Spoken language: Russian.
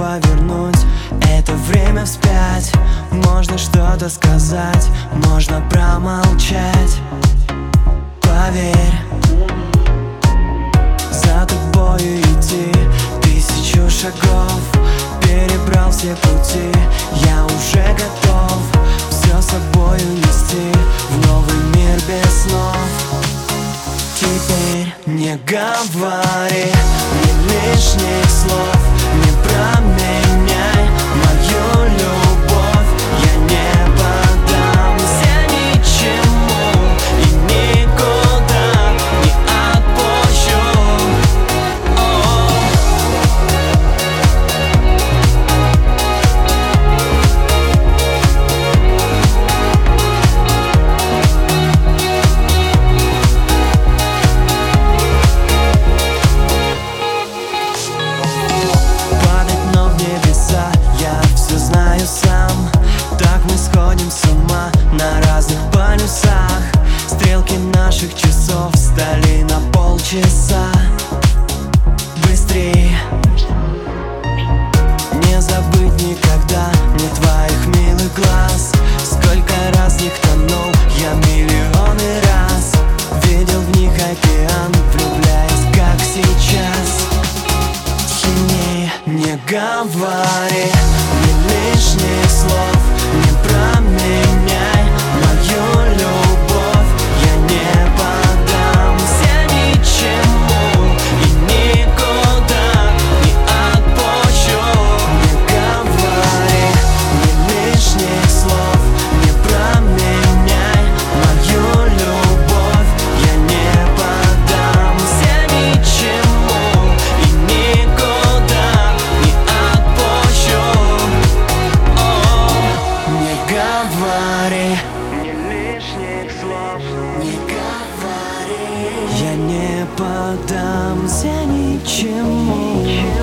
повернуть это время вспять. Можно что-то сказать, можно промолчать. Поверь, за тобою идти 1000 шагов. Перебрал все пути, я уже готов все с собою нести в новый мир без снов. Теперь не говори ни лишних слов, не променяй мою любовь. Я не поддамся ничему и никуда не отпущу. Сам, так мы сходим с ума на разных полюсах. Стрелки наших часов стали на полчаса быстрее. Не забыть никогда мне твоих милых глаз. Сколько раз в них тонул я миллионы раз. Видел в них океан, влюбляясь, как сейчас. Сильнее не говори лишних слов, не променяй мою любовь. Я не поддамся ничему и никуда не отпущу. Не говори ни лишних слов, не променяй мою любовь. Я не поддамся ничему и никуда не отпущу. Говори, ни лишних слов, не говори. Я не поддамся ничему.